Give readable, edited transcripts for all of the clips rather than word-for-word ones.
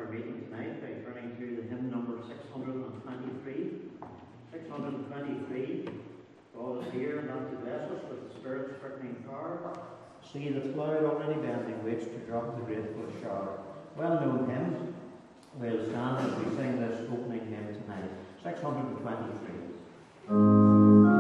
reading tonight by turning to the hymn number 623. 623. God is here not to bless us with the Spirit's quickening power. See the cloud already bending waits to drop the grateful shower. Well-known hymn. We'll stand as we sing this opening hymn tonight. 623.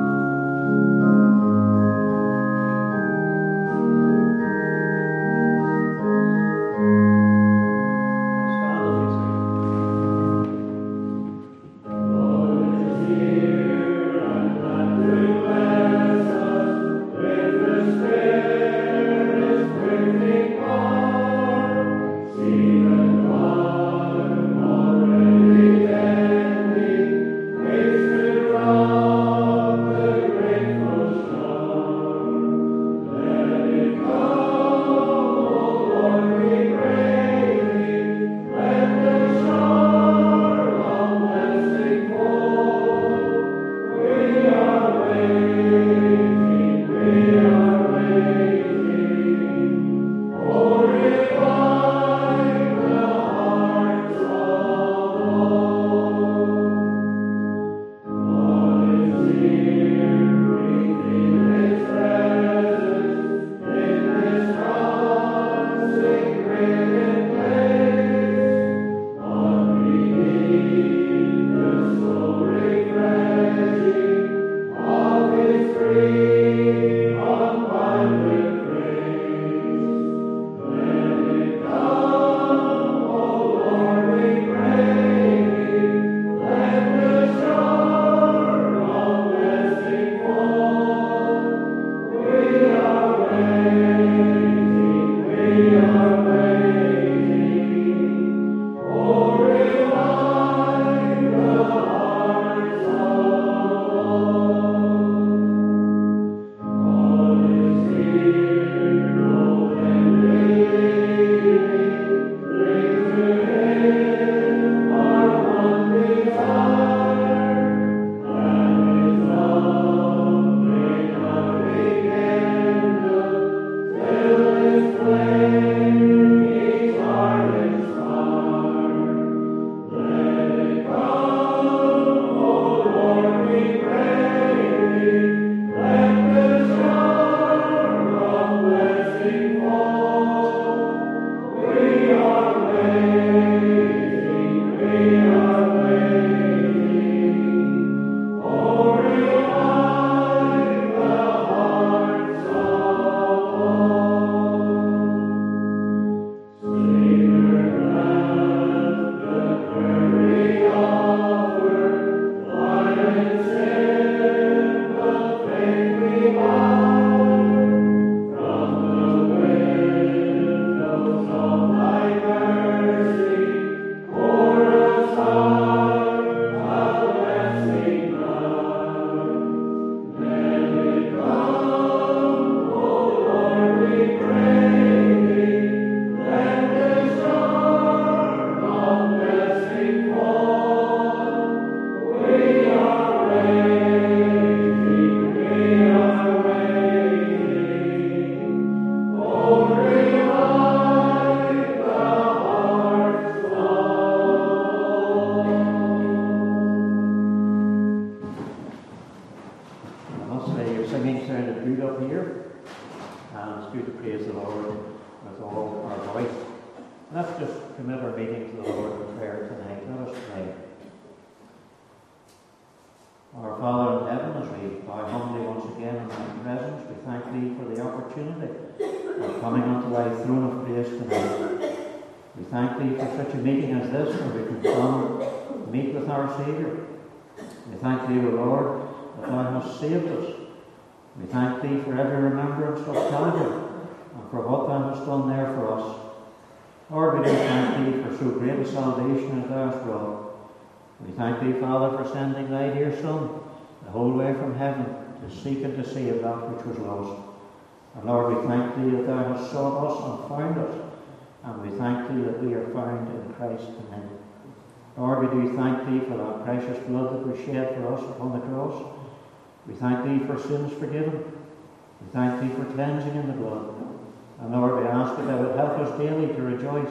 Seek and to save that which was lost. And Lord, we thank Thee that Thou hast sought us and found us, and we thank Thee that we are found in Christ in Him. Lord, we do thank Thee for that precious blood that was shed for us upon the cross. We thank Thee for sins forgiven. We thank Thee for cleansing in the blood. And Lord, we ask that Thou would help us daily to rejoice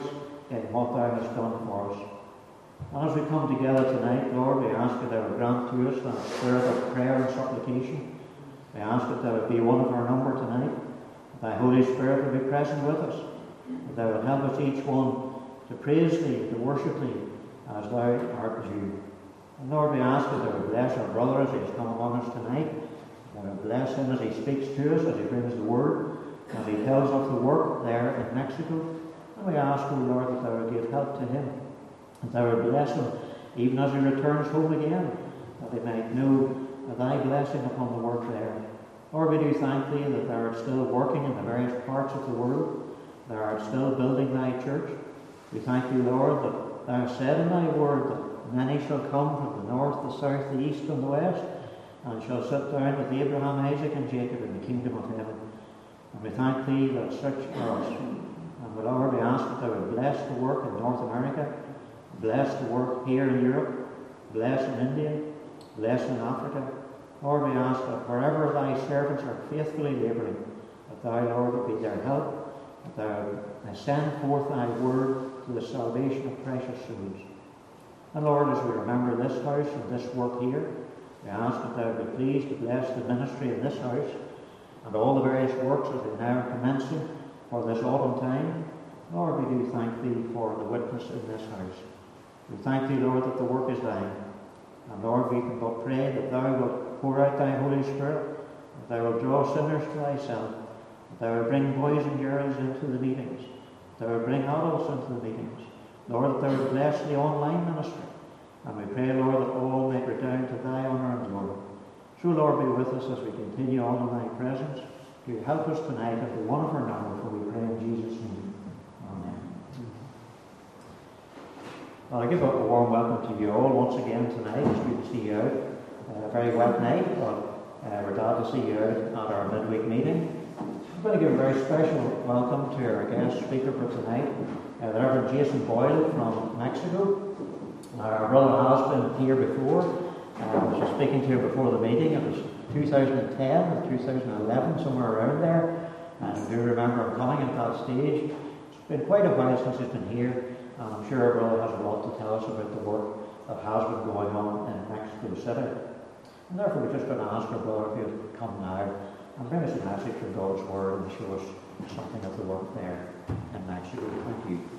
in what thou hast done for us. And as we come together tonight, Lord, we ask that thou would grant to us that spirit of prayer and supplication. We ask that thou would be one of our number tonight, that thy Holy Spirit would be present with us, that thou would help us each one to praise thee, to worship thee, as thou art due. And Lord, we ask that thou would bless our brother as he has come among us tonight. Thou would bless him as he speaks to us, as he brings the word, as he tells of the work there in Mexico. And we ask, O Lord, that thou would give help to him, that thou would bless him even as he returns home again, that he might know thy blessing upon the work there. Lord, we do thank thee that thou art still working in the various parts of the world. Thou art still building thy church. We thank thee, Lord, that thou hast said in thy word that many shall come from the north, the south, the east, and the west, and shall sit down with Abraham, Isaac, and Jacob in the kingdom of heaven. And we thank thee that such are us. And Lord, we ask that thou would bless the work in North America, bless the work here in Europe, bless in India, bless in Africa. Lord, we ask that wherever thy servants are faithfully labouring, that thou, Lord, would be their help, that thou would send forth thy word to the salvation of precious souls. And Lord, as we remember this house and this work here, we ask that thou would be pleased to bless the ministry in this house and all the various works that are now commencing for this autumn time. Lord, we do thank thee for the witness in this house. We thank thee, Lord, that the work is thine. And Lord, we can but pray that thou wilt pour out thy Holy Spirit, that thou wilt draw sinners to thyself, that thou wilt bring boys and girls into the meetings, that thou wilt bring adults into the meetings. Lord, that thou wilt bless the online ministry. And we pray, Lord, that all may redound to thy honour and glory. So, Lord, be with us as we continue on in thy presence. Do help us tonight and be one of our number, for we pray in Jesus' name. Amen. Well, I give a warm welcome to you all once again tonight. It's good to see you out. A very wet night, but we're glad to see you out at our midweek meeting. I'm going to give a very special welcome to our guest speaker for tonight, the Reverend Jason Boyle from Mexico. Our brother has been here before. I was just speaking to her before the meeting. It was 2010 or 2011, somewhere around there. And I do remember him coming at that stage. It's been quite a while since he's been here, and I'm sure our brother has a lot to tell us about the work that has been going on in Mexico City. And therefore, we're just going to ask our brother if he'll come now and bring us a message from God's Word and show us something of the work there in Mexico. Thank you.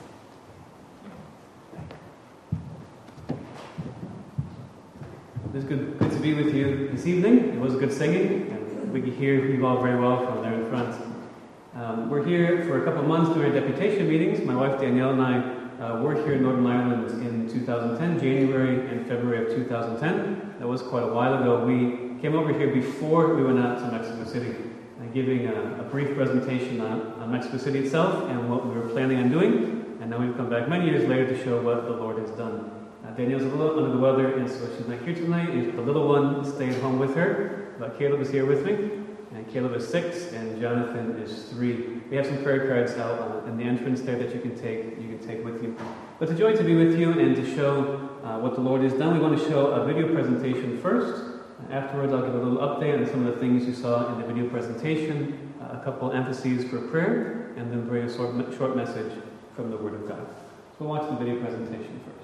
It's good to be with you this evening. It was good singing, and we could hear you all very well from there in front. We're here for a couple of months doing deputation meetings. My wife Danielle and I were here in Northern Ireland in 2010, January and February of 2010. That was quite a while ago. We came over here before we went out to Mexico City, giving a brief presentation on Mexico City itself and what we were planning on doing. And now we've come back many years later to show what the Lord has done. Danielle's a little under the weather, and so she's not here tonight. The little one stayed home with her, but Caleb is here with me, and Caleb is 6, and Jonathan is 3. We have some prayer cards out in the entrance there that you can take with you. But it's a joy to be with you and to show what the Lord has done. We want to show a video presentation first. Afterwards, I'll give a little update on some of the things you saw in the video presentation, a couple emphases for prayer, and then bring a short message from the Word of God. So we'll watch the video presentation first.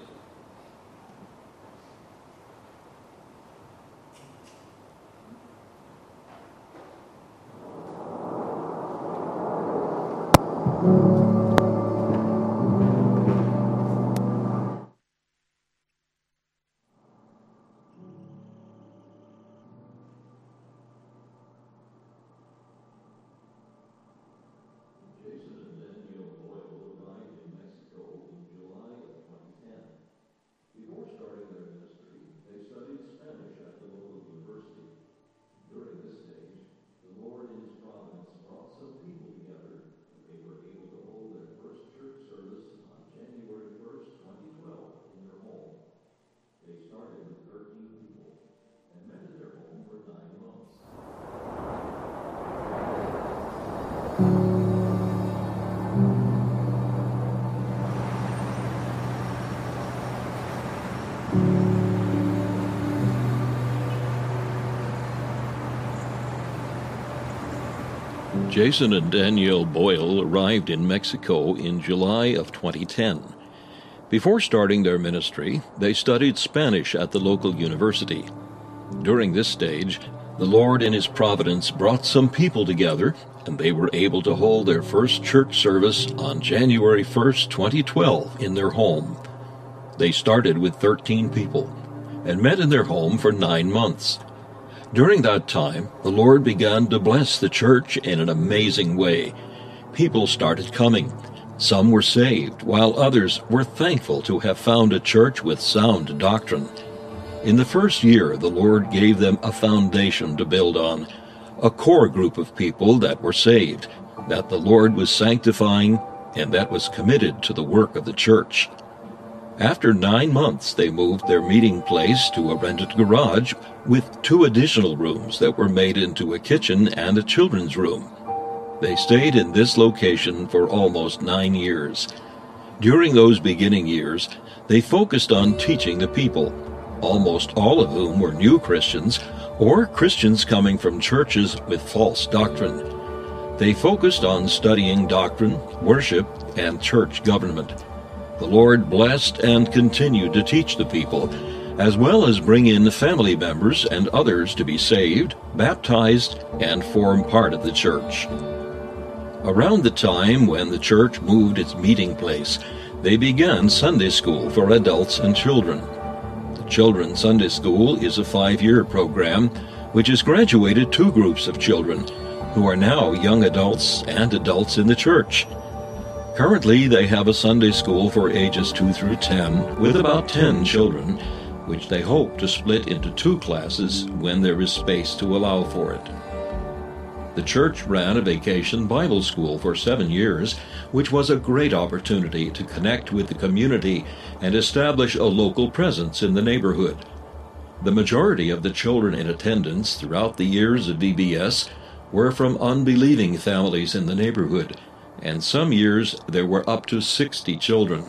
Jason and Danielle Boyle died in Mexico in July of 2010. Jason and Danielle Boyle arrived in Mexico in July of 2010. Before starting their ministry, they studied Spanish at the local university. During this stage, the Lord in His providence brought some people together, and they were able to hold their first church service on January 1st, 2012, in their home. They started with 13 people and met in their home for 9 months. During that time, the Lord began to bless the church in an amazing way. People started coming. Some were saved, while others were thankful to have found a church with sound doctrine. In the first year, the Lord gave them a foundation to build on, a core group of people that were saved, that the Lord was sanctifying, and that was committed to the work of the church. After 9 months, they moved their meeting place to a rented garage with 2 additional rooms that were made into a kitchen and a children's room. They stayed in this location for almost 9 years. During those beginning years, they focused on teaching the people, almost all of whom were new Christians or Christians coming from churches with false doctrine. They focused on studying doctrine, worship, and church government. The Lord blessed and continued to teach the people, as well as bring in family members and others to be saved, baptized, and form part of the church. Around the time when the church moved its meeting place, they began Sunday school for adults and children. The Children's Sunday School is a 5-year program which has graduated 2 groups of children who are now young adults and adults in the church. Currently, they have a Sunday school for ages 2 through 10 with about 10 children, which they hope to split into 2 classes when there is space to allow for it. The church ran a vacation Bible school for 7 years, which was a great opportunity to connect with the community and establish a local presence in the neighborhood. The majority of the children in attendance throughout the years of VBS were from unbelieving families in the neighborhood, and some years there were up to 60 children.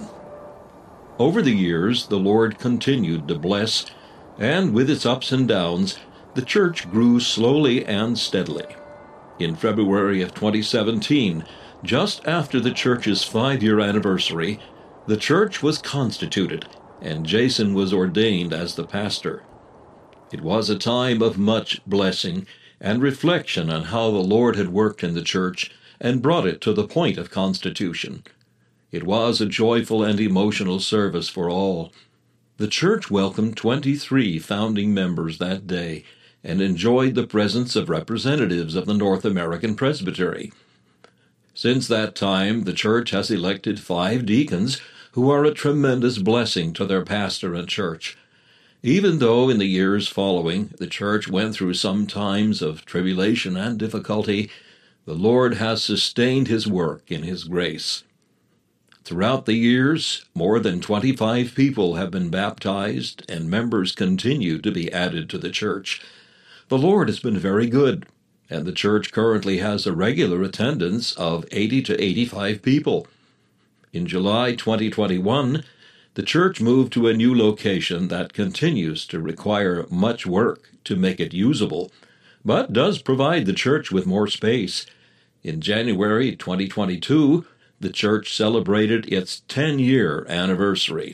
Over the years, the Lord continued to bless, and with its ups and downs, the church grew slowly and steadily. In February of 2017, just after the church's 5-year anniversary, the church was constituted, and Jason was ordained as the pastor. It was a time of much blessing and reflection on how the Lord had worked in the church and brought it to the point of constitution. It was a joyful and emotional service for all. The church welcomed 23 founding members that day and enjoyed the presence of representatives of the North American Presbytery. Since that time, the church has elected 5 deacons who are a tremendous blessing to their pastor and church. Even though in the years following the church went through some times of tribulation and difficulty, the Lord has sustained His work in His grace. Throughout the years, more than 25 people have been baptized, and members continue to be added to the church. The Lord has been very good, and the church currently has a regular attendance of 80 to 85 people. In July 2021, the church moved to a new location that continues to require much work to make it usable, but does provide the church with more space. In January 2022, the church celebrated its 10-year anniversary.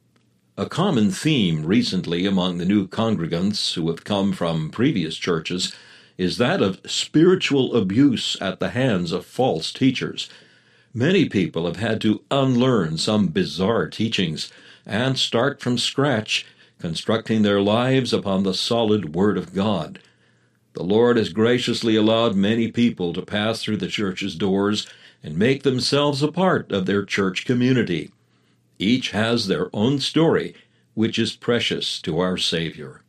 A common theme recently among the new congregants who have come from previous churches is that of spiritual abuse at the hands of false teachers. Many people have had to unlearn some bizarre teachings and start from scratch, constructing their lives upon the solid Word of God. The Lord has graciously allowed many people to pass through the church's doors and make themselves a part of their church community. Each has their own story, which is precious to our Savior.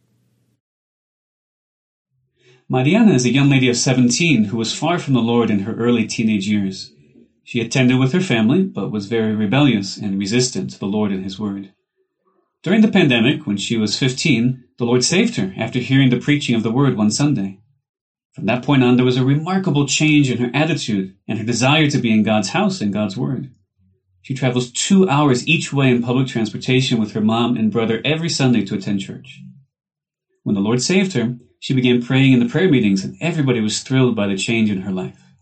Mariana is a young lady of 17 who was far from the Lord in her early teenage years. She attended with her family, but was very rebellious and resistant to the Lord and His Word. During the pandemic, when she was 15, the Lord saved her after hearing the preaching of the Word one Sunday. From that point on, there was a remarkable change in her attitude and her desire to be in God's house and God's Word. She travels 2 hours each way in public transportation with her mom and brother every Sunday to attend church. When the Lord saved her, she began praying in the prayer meetings, and everybody was thrilled by the change in her life.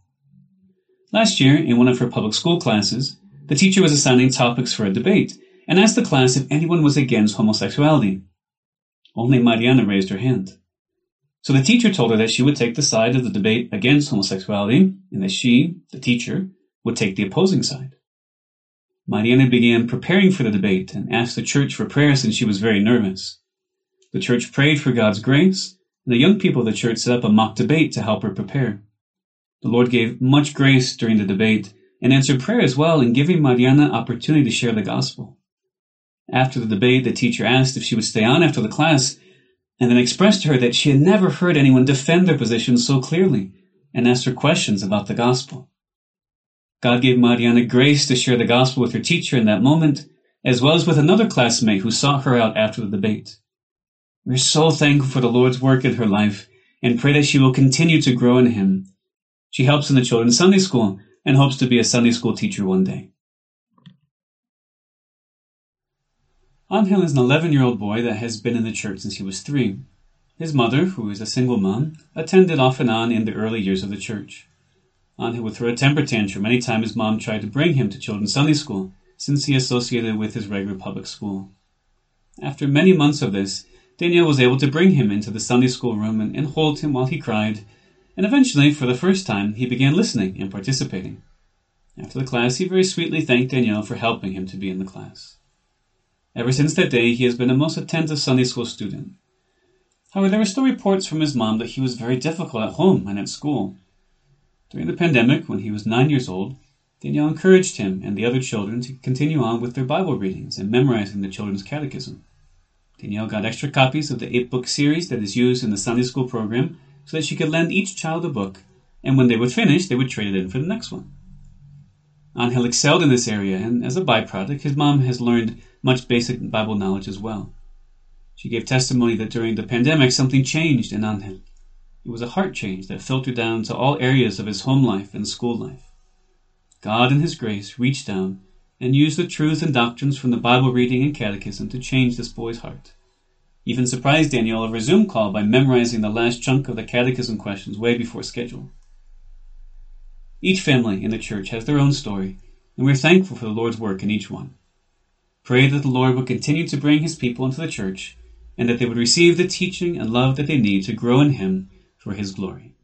Last year, in one of her public school classes, the teacher was assigning topics for a debate and asked the class if anyone was against homosexuality. Only Mariana raised her hand. So the teacher told her that she would take the side of the debate against homosexuality and that she, the teacher, would take the opposing side. Mariana began preparing for the debate and asked the church for prayer since she was very nervous. The church prayed for God's grace, and the young people of the church set up a mock debate to help her prepare. The Lord gave much grace during the debate and answered prayer as well in giving Mariana opportunity to share the gospel. After the debate, the teacher asked if she would stay on after the class and then expressed to her that she had never heard anyone defend their position so clearly and asked her questions about the gospel. God gave Mariana grace to share the gospel with her teacher in that moment, as well as with another classmate who sought her out after the debate. We're so thankful for the Lord's work in her life and pray that she will continue to grow in Him. She helps in the children's Sunday school and hopes to be a Sunday school teacher one day. Angel is an 11-year-old boy that has been in the church since he was 3. His mother, who is a single mom, attended off and on in the early years of the church. Angel would throw a temper tantrum any time his mom tried to bring him to children's Sunday school, since he associated with his regular public school. After many months of this, Danielle was able to bring him into the Sunday school room and hold him while he cried, and eventually, for the first time, he began listening and participating. After the class, he very sweetly thanked Danielle for helping him to be in the class. Ever since that day, he has been a most attentive Sunday school student. However, there were still reports from his mom that he was very difficult at home and at school. During the pandemic, when he was 9 years old, Danielle encouraged him and the other children to continue on with their Bible readings and memorizing the children's catechism. Danielle got extra copies of the 8-book series that is used in the Sunday school program so that she could lend each child a book, and when they would finish, they would trade it in for the next one. Angel excelled in this area, and as a byproduct, his mom has learned much basic Bible knowledge as well. She gave testimony that during the pandemic, something changed in Angel. It was a heart change that filtered down to all areas of his home life and school life. God, in His grace, reached down and used the truths and doctrines from the Bible reading and catechism to change this boy's heart. He even surprised Danielle over a Zoom call by memorizing the last chunk of the catechism questions way before schedule. Each family in the church has their own story, and we're thankful for the Lord's work in each one. Pray that the Lord will continue to bring His people into the church, and that they would receive the teaching and love that they need to grow in Him for His glory.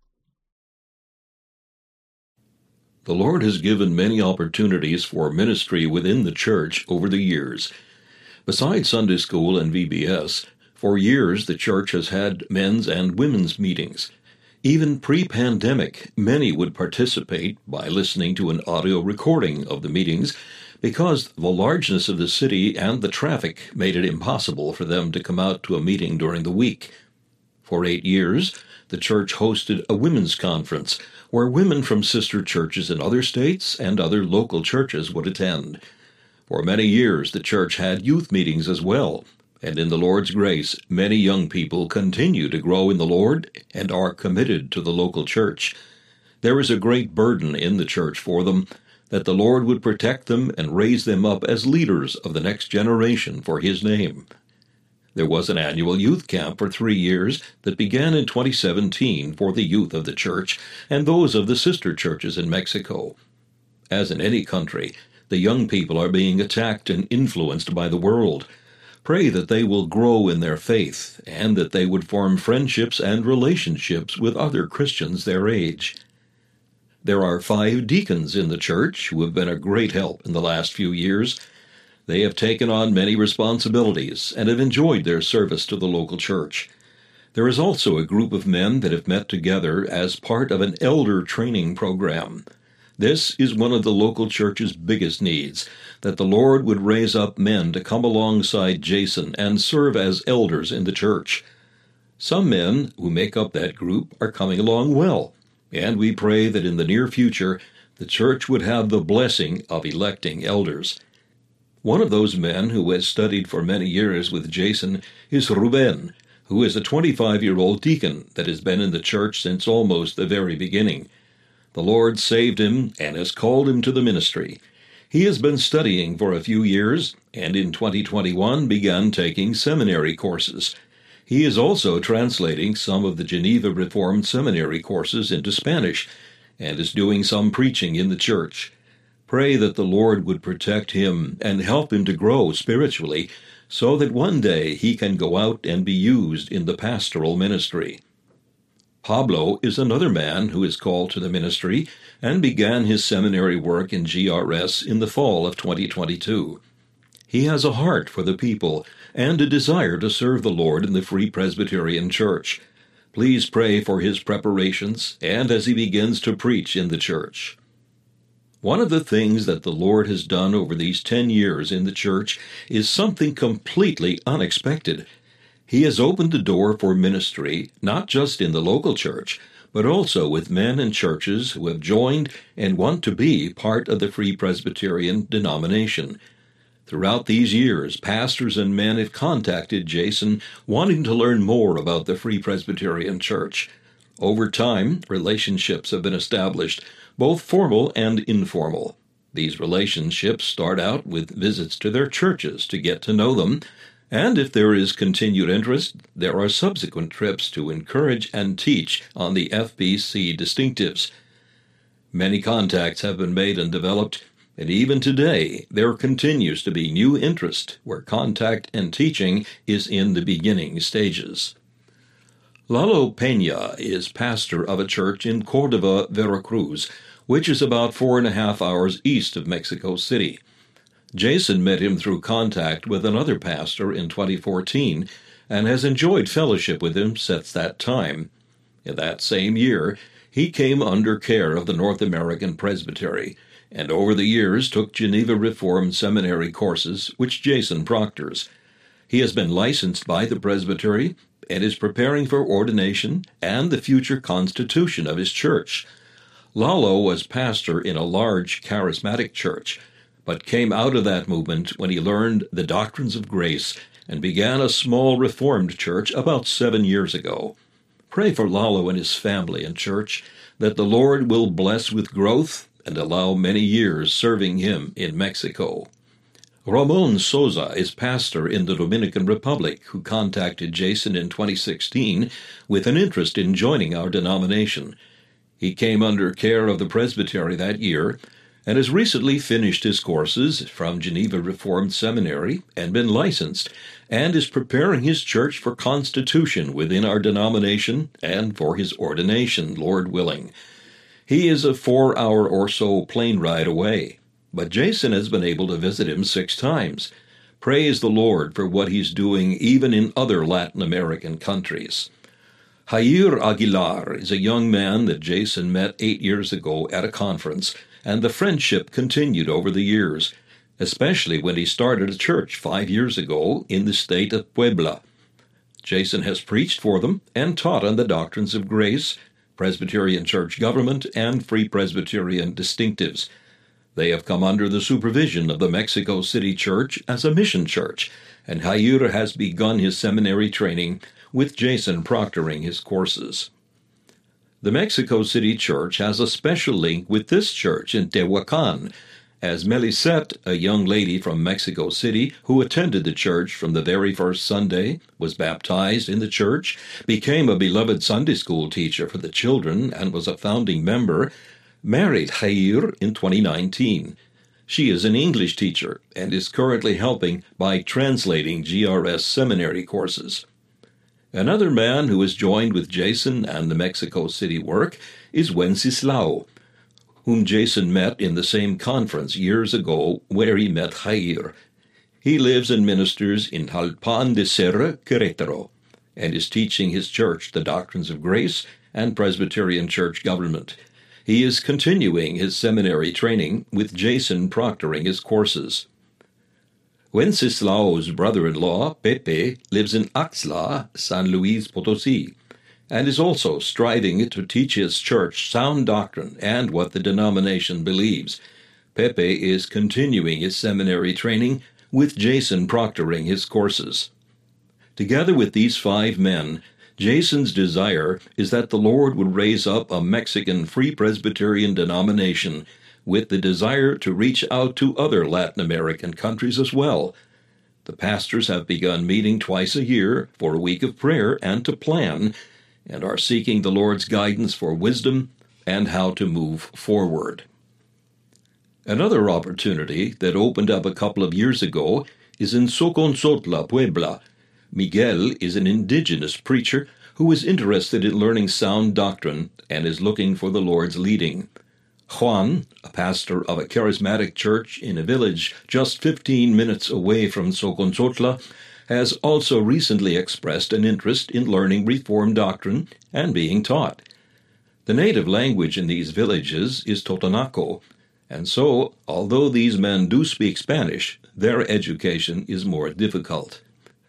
The Lord has given many opportunities for ministry within the church over the years. Besides Sunday school and VBS, for years the church has had men's and women's meetings. Even pre-pandemic, many would participate by listening to an audio recording of the meetings because the largeness of the city and the traffic made it impossible for them to come out to a meeting during the week. For 8 years, the church hosted a women's conference where women from sister churches in other states and other local churches would attend. For many years, the church had youth meetings as well, and in the Lord's grace, many young people continue to grow in the Lord and are committed to the local church. There is a great burden in the church for them, that the Lord would protect them and raise them up as leaders of the next generation for His name. There was an annual youth camp for 3 years that began in 2017 for the youth of the church and those of the sister churches in Mexico. As in any country, the young people are being attacked and influenced by the world. Pray that they will grow in their faith and that they would form friendships and relationships with other Christians their age. There are 5 deacons in the church who have been a great help in the last few years. They have taken on many responsibilities and have enjoyed their service to the local church. There is also a group of men that have met together as part of an elder training program. This is one of the local church's biggest needs, that the Lord would raise up men to come alongside Jason and serve as elders in the church. Some men who make up that group are coming along well, and we pray that in the near future the church would have the blessing of electing elders. One of those men who has studied for many years with Jason is Ruben, who is a 25-year-old deacon that has been in the church since almost the very beginning. The Lord saved him and has called him to the ministry. He has been studying for a few years, and in 2021 began taking seminary courses. He is also translating some of the Geneva Reformed Seminary courses into Spanish, and is doing some preaching in the church. Pray that the Lord would protect him and help him to grow spiritually so that one day he can go out and be used in the pastoral ministry. Pablo is another man who is called to the ministry and began his seminary work in GRS in the fall of 2022. He has a heart for the people and a desire to serve the Lord in the Free Presbyterian Church. Please pray for his preparations and as he begins to preach in the church. One of the things that the Lord has done over these 10 years in the church is something completely unexpected. He has opened the door for ministry, not just in the local church, but also with men and churches who have joined and want to be part of the Free Presbyterian denomination. Throughout these years, pastors and men have contacted Jason wanting to learn more about the Free Presbyterian Church. Over time, relationships have been established, both formal and informal. These relationships start out with visits to their churches to get to know them, and if there is continued interest, there are subsequent trips to encourage and teach on the FPC distinctives. Many contacts have been made and developed, and even today there continues to be new interest where contact and teaching is in the beginning stages. Lalo Peña is pastor of a church in Córdoba, Veracruz, which is about 4.5 hours east of Mexico City. Jason met him through contact with another pastor in 2014 and has enjoyed fellowship with him since that time. In that same year, he came under care of the North American Presbytery, and over the years took Geneva Reformed Seminary courses, which Jason proctors. He has been licensed by the Presbytery and is preparing for ordination and the future constitution of his church. Lalo was pastor in a large charismatic church, but came out of that movement when he learned the doctrines of grace and began a small Reformed church about 7 years ago. Pray for Lalo and his family and church that the Lord will bless with growth and allow many years serving him in Mexico. Ramon Sosa is pastor in the Dominican Republic who contacted Jason in 2016 with an interest in joining our denomination. He came under care of the Presbytery that year and has recently finished his courses from Geneva Reformed Seminary and been licensed, and is preparing his church for constitution within our denomination and for his ordination, Lord willing. He is a 4-hour or so plane ride away, but Jason has been able to visit him 6 times. Praise the Lord for what he's doing even in other Latin American countries. Jair Aguilar is a young man that Jason met 8 years ago at a conference, and the friendship continued over the years, especially when he started a church 5 years ago in the state of Puebla. Jason has preached for them and taught on the doctrines of grace, Presbyterian church government, and Free Presbyterian distinctives. They have come under the supervision of the Mexico City Church as a mission church, and Jair has begun his seminary training with Jason proctoring his courses. The Mexico City Church has a special link with this church in Tehuacan, as Melisette, a young lady from Mexico City who attended the church from the very first Sunday, was baptized in the church, became a beloved Sunday school teacher for the children, and was a founding member, married Jair in 2019. She is an English teacher and is currently helping by translating GRS seminary courses. Another man who has joined with Jason and the Mexico City work is Wenceslao, whom Jason met in the same conference years ago where he met Jair. He lives and ministers in Jalpan de Serra, Querétaro, and is teaching his church the doctrines of grace and Presbyterian church government. He is continuing his seminary training with Jason proctoring his courses. Wenceslao's brother-in-law, Pepe, lives in Axtla, San Luis Potosí, and is also striving to teach his church sound doctrine and what the denomination believes. Pepe is continuing his seminary training with Jason proctoring his courses. Together with these 5 men, Jason's desire is that the Lord would raise up a Mexican Free Presbyterian denomination with the desire to reach out to other Latin American countries as well. The pastors have begun meeting twice a year for a week of prayer and to plan, and are seeking the Lord's guidance for wisdom, and how to move forward. Another opportunity that opened up a couple of years ago is in Soconzotla, Puebla. Miguel is an indigenous preacher who is interested in learning sound doctrine and is looking for the Lord's leading. Juan, a pastor of a charismatic church in a village just 15 minutes away from Soconzotla, has also recently expressed an interest in learning Reformed doctrine and being taught. The native language in these villages is Totonaco, and so, although these men do speak Spanish, their education is more difficult.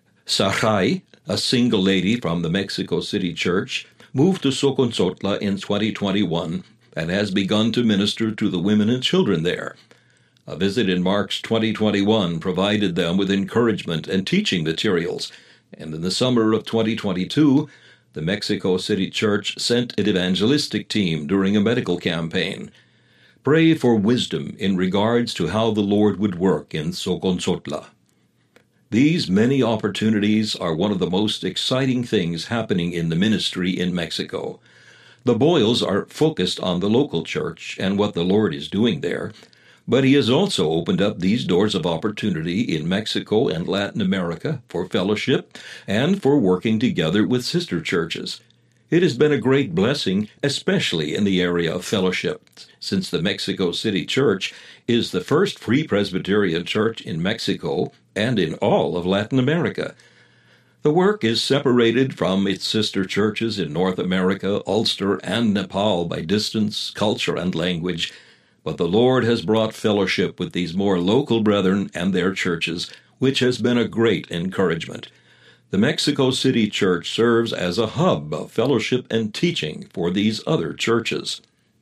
Sarai, a single lady from the Mexico City Church, moved to Soconzotla in 2021 and has begun to minister to the women and children there. A visit in March 2021 provided them with encouragement and teaching materials, and in the summer of 2022, the Mexico City Church sent an evangelistic team during a medical campaign. Pray for wisdom in regards to how the Lord would work in Soconzotla. These many opportunities are one of the most exciting things happening in the ministry in Mexico. The Boyles are focused on the local church and what the Lord is doing there, but He has also opened up these doors of opportunity in Mexico and Latin America for fellowship and for working together with sister churches. It has been a great blessing, especially in the area of fellowship, since the Mexico City Church is the first Free Presbyterian church in Mexico and in all of Latin America. The work is separated from its sister churches in North America, Ulster, and Nepal by distance, culture, and language, but the Lord has brought fellowship with these more local brethren and their churches, which has been a great encouragement. The Mexico City Church serves as a hub of fellowship and teaching for these other churches.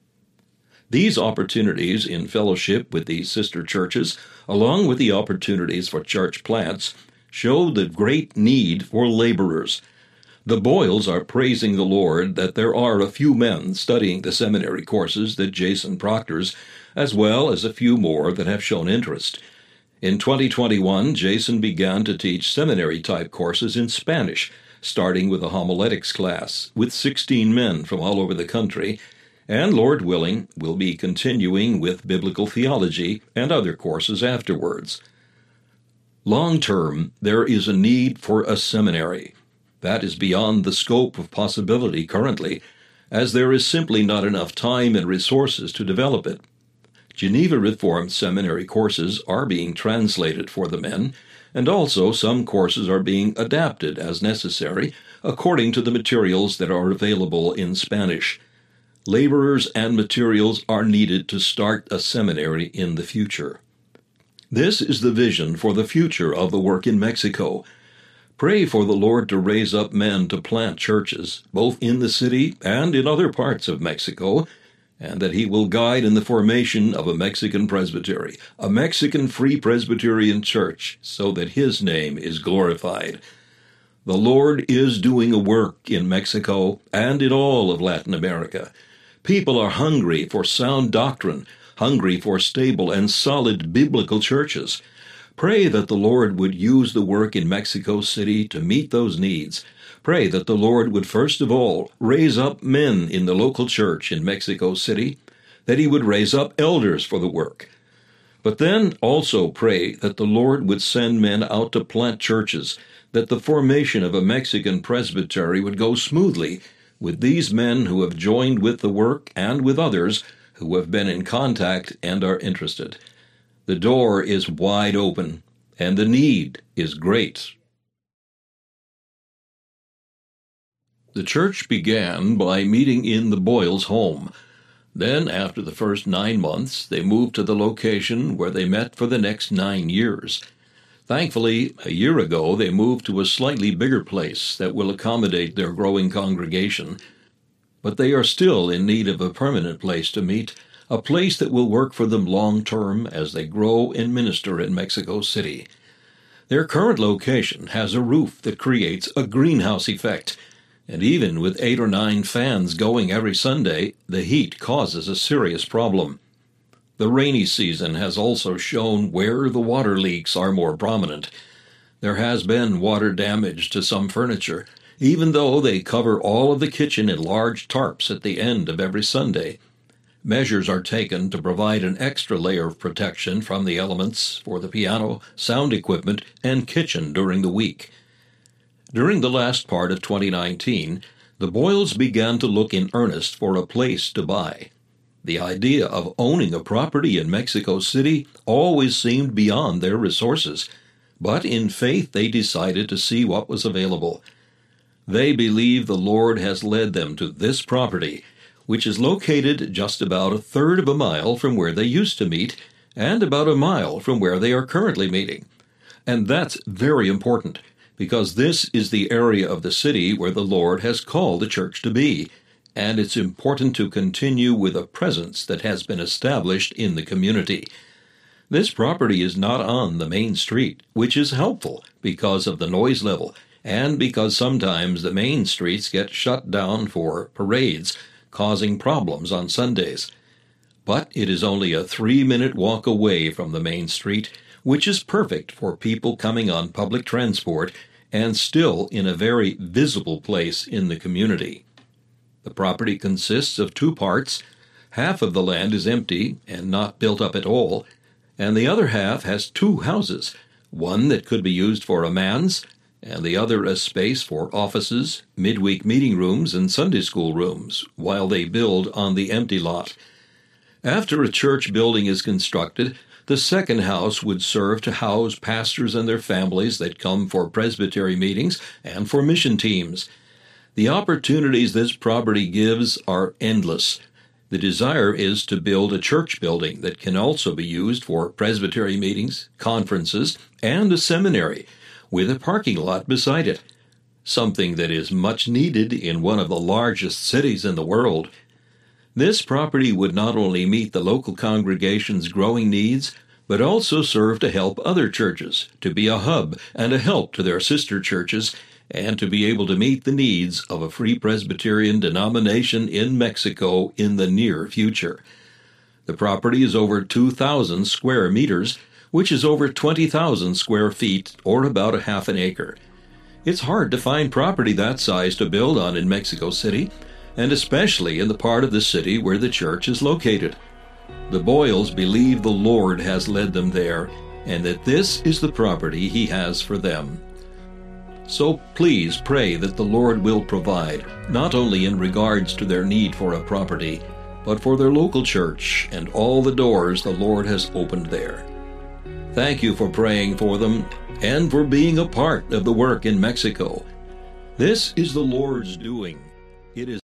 These opportunities in fellowship with these sister churches, along with the opportunities for church plants, show the great need for laborers. The Boyles are praising the Lord that there are a few men studying the seminary courses that Jason proctors, as well as a few more that have shown interest. In 2021, Jason began to teach seminary-type courses in Spanish, starting with a homiletics class, with 16 men from all over the country, and, Lord willing, will be continuing with biblical theology and other courses afterwards. Long-term, there is a need for a seminary. That is beyond the scope of possibility currently, as there is simply not enough time and resources to develop it. Geneva Reformed Seminary courses are being translated for the men, and also some courses are being adapted as necessary according to the materials that are available in Spanish. Laborers and materials are needed to start a seminary in the future. This is the vision for the future of the work in Mexico. Pray for the Lord to raise up men to plant churches, both in the city and in other parts of Mexico, and that He will guide in the formation of a Mexican presbytery, a Mexican Free Presbyterian church, so that His name is glorified. The Lord is doing a work in Mexico and in all of Latin America. People are hungry for sound doctrine, hungry for stable and solid biblical churches. Pray that the Lord would use the work in Mexico City to meet those needs. Pray that the Lord would first of all raise up men in the local church in Mexico City, that He would raise up elders for the work. But then also pray that the Lord would send men out to plant churches, that the formation of a Mexican presbytery would go smoothly with these men who have joined with the work and with others who have been in contact and are interested. The door is wide open, and the need is great. The church began by meeting in the Boyles' home. Then, after the first 9 months, they moved to the location where they met for the next 9 years. Thankfully, a year ago, they moved to a slightly bigger place that will accommodate their growing congregation. But they are still in need of a permanent place to meet, a place that will work for them long-term as they grow and minister in Mexico City. Their current location has a roof that creates a greenhouse effect, and even with 8 or 9 fans going every Sunday, the heat causes a serious problem. The rainy season has also shown where the water leaks are more prominent. There has been water damage to some furniture, even though they cover all of the kitchen in large tarps at the end of every Sunday. Measures are taken to provide an extra layer of protection from the elements for the piano, sound equipment, and kitchen during the week. During the last part of 2019, the Boyles began to look in earnest for a place to buy. The idea of owning a property in Mexico City always seemed beyond their resources, but in faith they decided to see what was available. They believe the Lord has led them to this property, which is located just about a third of a mile from where they used to meet and about a mile from where they are currently meeting. And that's very important, because this is the area of the city where the Lord has called the church to be, and it's important to continue with a presence that has been established in the community. This property is not on the main street, which is helpful because of the noise level, and because sometimes the main streets get shut down for parades, causing problems on Sundays. But it is only a 3-minute walk away from the main street, which is perfect for people coming on public transport and still in a very visible place in the community. The property consists of 2 parts. Half of the land is empty and not built up at all, and the other half has 2 houses, one that could be used for a manse, and the other a space for offices, midweek meeting rooms, and Sunday school rooms, while they build on the empty lot. After a church building is constructed, the second house would serve to house pastors and their families that come for presbytery meetings and for mission teams. The opportunities this property gives are endless. The desire is to build a church building that can also be used for presbytery meetings, conferences, and a seminary, with a parking lot beside it, something that is much needed in one of the largest cities in the world. This property would not only meet the local congregation's growing needs, but also serve to help other churches, to be a hub and a help to their sister churches, and to be able to meet the needs of a Free Presbyterian denomination in Mexico in the near future. The property is over 2,000 square meters, which is over 20,000 square feet, or about a half an acre. It's hard to find property that size to build on in Mexico City, and especially in the part of the city where the church is located. The Boyles believe the Lord has led them there, and that this is the property He has for them. So please pray that the Lord will provide, not only in regards to their need for a property, but for their local church and all the doors the Lord has opened there. Thank you for praying for them and for being a part of the work in Mexico. This is the Lord's doing. It is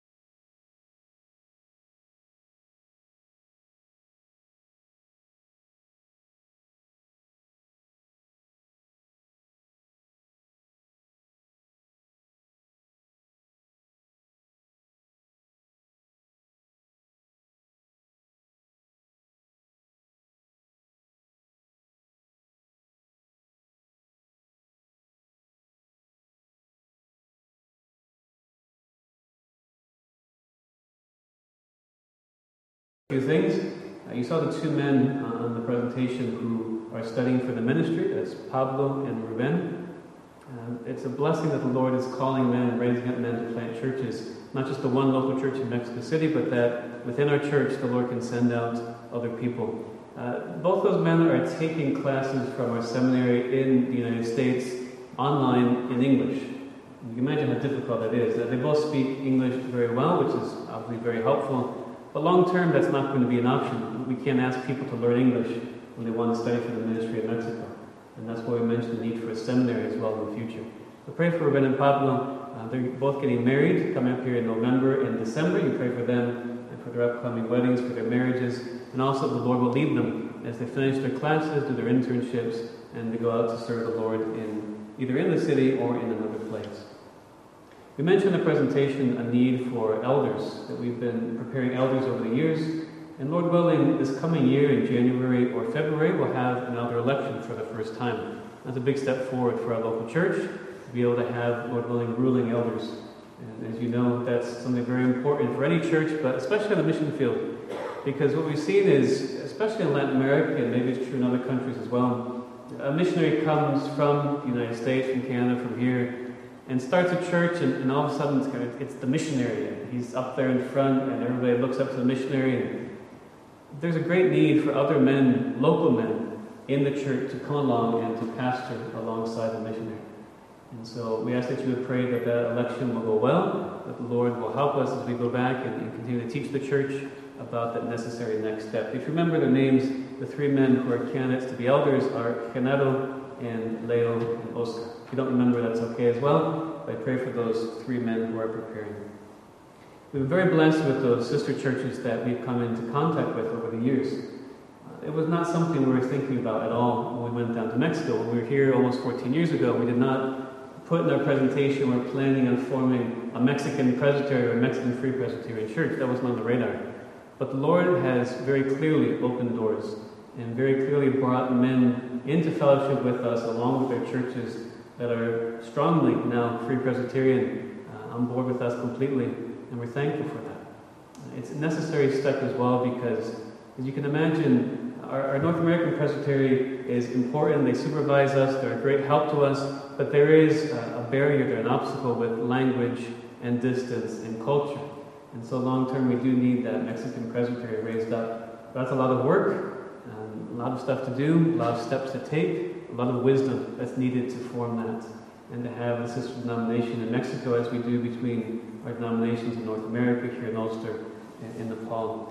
Few things. You saw the 2 men on the presentation who are studying for the ministry. That's Pablo and Ruben. It's a blessing that the Lord is calling men and raising up men to plant churches, not just the one local church in Mexico City, but that within our church the Lord can send out other people. Both those men are taking classes from our seminary in the United States online in English. You can imagine how difficult that is. They both speak English very well, which is obviously very helpful. But long term, that's not going to be an option. We can't ask people to learn English when they want to study for the ministry in Mexico. And that's why we mentioned the need for a seminary as well in the future. So pray for Ruben and Pablo. They're both getting married, coming up here in November and December. You pray for them and for their upcoming weddings, for their marriages. And also the Lord will lead them as they finish their classes, do their internships, and to go out to serve the Lord either in the city or in another place. We mentioned in the presentation a need for elders, that we've been preparing elders over the years. And Lord willing, this coming year in January or February, we'll have an elder election for the first time. That's a big step forward for our local church, to be able to have, Lord willing, ruling elders. And as you know, that's something very important for any church, but especially in the mission field. Because what we've seen is, especially in Latin America, and maybe it's true in other countries as well, a missionary comes from the United States, from Canada, from here, and starts a church, and all of a sudden it's the missionary. And he's up there in front, and everybody looks up to the missionary. And there's a great need for other men, local men, in the church to come along and to pastor alongside the missionary. And so we ask that you would pray that that election will go well, that the Lord will help us as we go back and continue to teach the church about that necessary next step. If you remember their names, the three men who are candidates to be elders are Genaro and Leo and Oscar. If you don't remember, that's okay as well. But I pray for those three men who are preparing. We've been very blessed with those sister churches that we've come into contact with over the years. It was not something we were thinking about at all when we went down to Mexico. When we were here almost 14 years ago, we did not put in our presentation we're planning on forming a Mexican Presbyterian or a Mexican Free Presbyterian church. That wasn't on the radar. But the Lord has very clearly opened doors and very clearly brought men into fellowship with us along with their churches that are strongly now Free Presbyterian on board with us completely, and we're thankful for that. It's a necessary step as well because, as you can imagine, our North American Presbytery is important. They supervise us. They're a great help to us, but there is a barrier there, an obstacle with language and distance and culture. And so long term, we do need that Mexican Presbytery raised up. That's a lot of work, a lot of stuff to do, a lot of steps to take, a lot of wisdom that's needed to form that, and to have a sister denomination in Mexico as we do between our denominations in North America, here in Ulster, and in Nepal.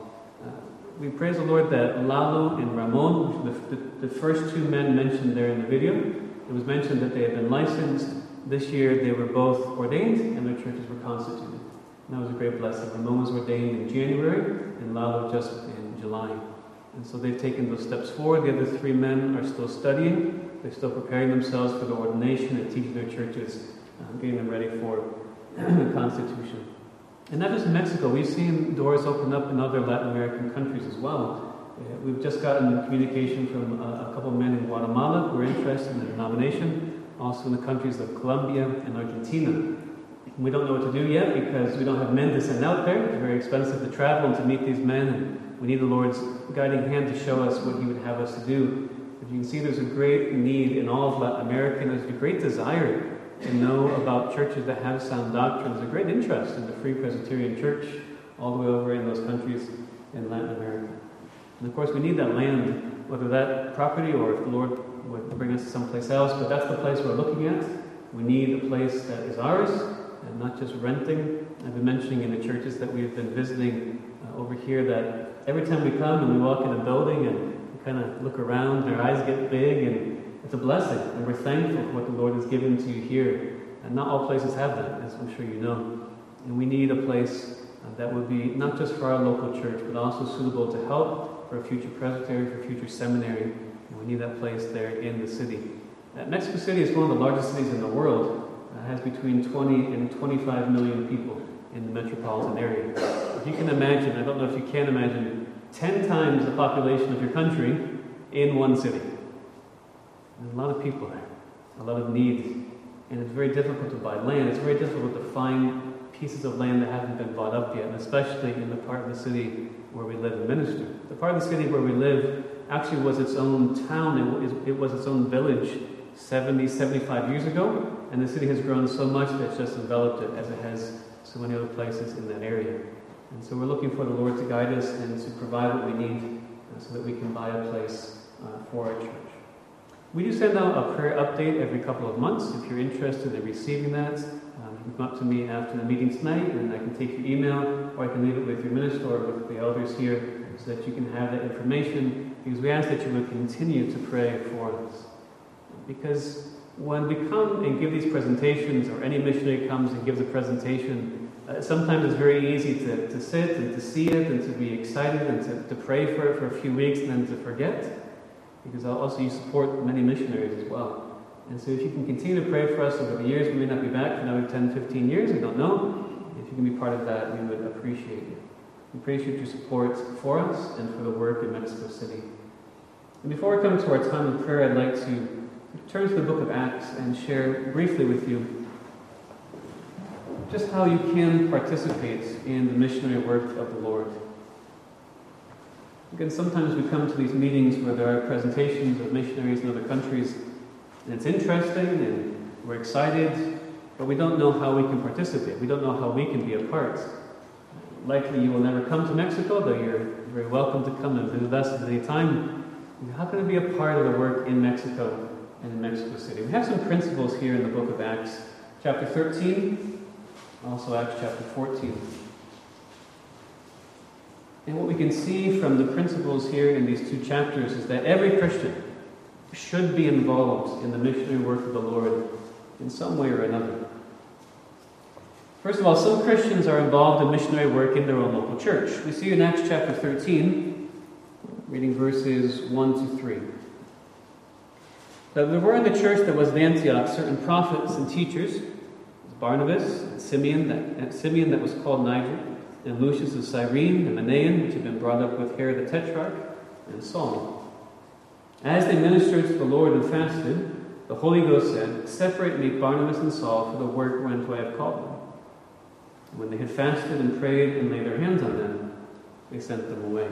We praise the Lord that Lalo and Ramon, the first two men mentioned there in the video, it was mentioned that they had been licensed. This year they were both ordained and their churches were constituted. And that was a great blessing. Ramon was ordained in January and Lalo just in July. And so they've taken those steps forward. The other three men are still studying. They're still preparing themselves for the ordination and teaching their churches, getting them ready for the Constitution. And not just in Mexico, we've seen doors open up in other Latin American countries as well. We've just gotten communication from a couple of men in Guatemala who are interested in the denomination, also in the countries of Colombia and Argentina. We don't know what to do yet because we don't have men to send out there. It's very expensive to travel and to meet these men, and we need the Lord's guiding hand to show us what He would have us to do. But you can see there's a great need in all of Latin America, and there's a great desire to know about churches that have sound doctrine. There's a great interest in the Free Presbyterian Church all the way over in those countries in Latin America. And of course, we need that land, whether that property or if the Lord would bring us to someplace else, but that's the place we're looking at. We need a place that is ours and not just renting. I've been mentioning in the churches that we've been visiting over here that every time we come and we walk in a building and we kind of look around, our eyes get big, and it's a blessing, and we're thankful for what the Lord has given to you here. And not all places have that, as I'm sure you know. And we need a place that would be not just for our local church, but also suitable to help for a future presbytery, for a future seminary. And we need that place there in the city. Mexico City is one of the largest cities in the world. It has between 20 and 25 million people in the metropolitan area. If you can imagine, I don't know if you can imagine, 10 times the population of your country in one city. There's a lot of people there, a lot of need, and it's very difficult to buy land. It's very difficult to find pieces of land that haven't been bought up yet, and especially in the part of the city where we live and minister. The part of the city where we live actually was its own town. It was its own village 70, 75 years ago, and the city has grown so much that it's just enveloped it as it has so many other places in that area. And so we're looking for the Lord to guide us and to provide what we need so that we can buy a place for our church. We do send out a prayer update every couple of months. If you're interested in receiving that, you can come up to me after the meeting tonight, and I can take your email, or I can leave it with your minister or with the elders here so that you can have that information, because we ask that you would continue to pray for us. Because when we come and give these presentations, or any missionary comes and gives a presentation, sometimes it's very easy to sit and to see it and to be excited and to pray for it for a few weeks and then to forget. Because also you support many missionaries as well. And so if you can continue to pray for us over the years, we may not be back for another 10, 15 years, we don't know. If you can be part of that, we would appreciate it. We appreciate your support for us and for the work in Mexico City. And before we come to our time of prayer, I'd like to turn to the book of Acts and share briefly with you just how you can participate in the missionary work of the Lord. Again, sometimes we come to these meetings where there are presentations of missionaries in other countries, and it's interesting, and we're excited, but we don't know how we can participate. We don't know how we can be a part. Likely you will never come to Mexico, though you're very welcome to come and visit us at any time. How can we be a part of the work in Mexico and in Mexico City? We have some principles here in the book of Acts, chapter 13, also Acts chapter 14. And what we can see from the principles here in these two chapters is that every Christian should be involved in the missionary work of the Lord in some way or another. First of all, some Christians are involved in missionary work in their own local church. We see in Acts chapter 13, reading verses 1 to 3. That there were in the church that was in Antioch certain prophets and teachers, Barnabas, and Simeon that was called Niger, and Lucius of Cyrene, and Manaen, which had been brought up with Herod the Tetrarch, and Saul. As they ministered to the Lord and fasted, the Holy Ghost said, "Separate me Barnabas and Saul for the work whereunto I have called them." And when they had fasted and prayed and laid their hands on them, they sent them away.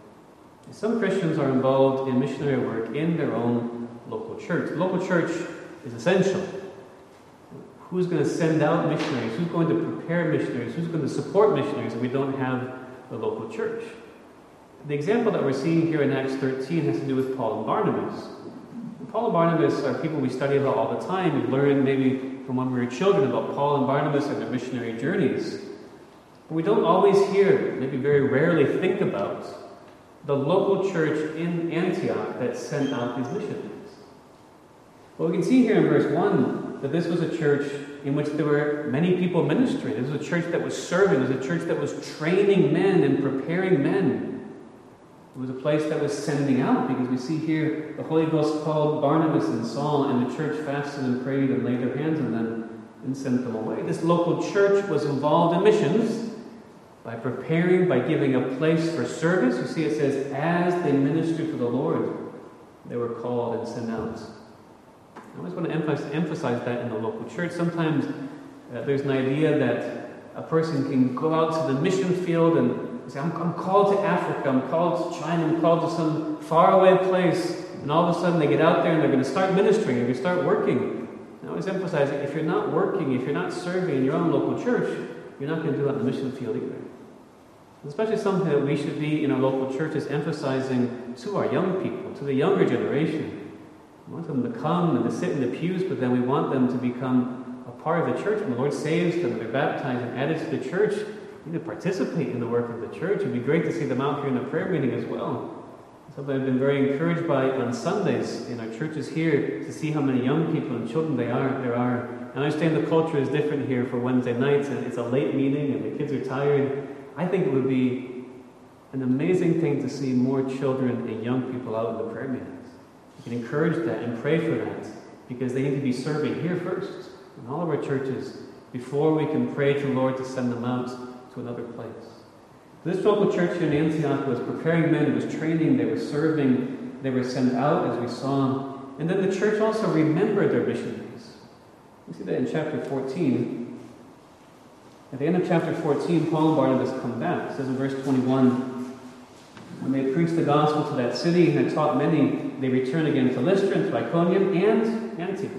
Some Christians are involved in missionary work in their own local church. The local church is essential. Who's going to send out missionaries? Who's going to prepare missionaries? Who's going to support missionaries if we don't have the local church? The example that we're seeing here in Acts 13 has to do with Paul and Barnabas. Paul and Barnabas are people we study about all the time. We've learned maybe from when we were children about Paul and Barnabas and their missionary journeys. But we don't always hear, maybe very rarely think about, the local church in Antioch that sent out these missionaries. Well, we can see here in verse 1 that this was a church in which there were many people ministering. This was a church that was serving. It was a church that was training men and preparing men. It was a place that was sending out, because we see here the Holy Ghost called Barnabas and Saul, and the church fasted and prayed and laid their hands on them and sent them away. This local church was involved in missions by preparing, by giving a place for service. You see it says, as they ministered to the Lord, they were called and sent out. I always want to emphasize that in the local church. Sometimes there's an idea that a person can go out to the mission field and say, I'm called to Africa, I'm called to China, I'm called to some faraway place, and all of a sudden they get out there and they're going to start ministering, they're going to start working. I always emphasize, if you're not working, if you're not serving in your own local church, you're not going to do that in the mission field either. Especially something that we should be in our local churches emphasizing to our young people, to the younger generation. We want them to come and to sit in the pews, but then we want them to become a part of the church. When the Lord saves them, they're baptized and added to the church, we need to participate in the work of the church. It would be great to see them out here in the prayer meeting as well. Something I've been very encouraged by on Sundays in our churches here, to see how many young people and children there are. And I understand the culture is different here for Wednesday nights, and it's a late meeting and the kids are tired. I think it would be an amazing thing to see more children and young people out in the prayer meetings. You can encourage that and pray for that, because they need to be serving here first in all of our churches before we can pray to the Lord to send them out to another place. This local church in Antioch was preparing men, it was training, they were serving, they were sent out, as we saw. And then the church also remembered their missionaries. We see that in chapter 14. At the end of chapter 14, Paul and Barnabas come back. It says in verse 21, when they preached the gospel to that city and had taught many, they returned again to Lystra and to Iconium and Antioch.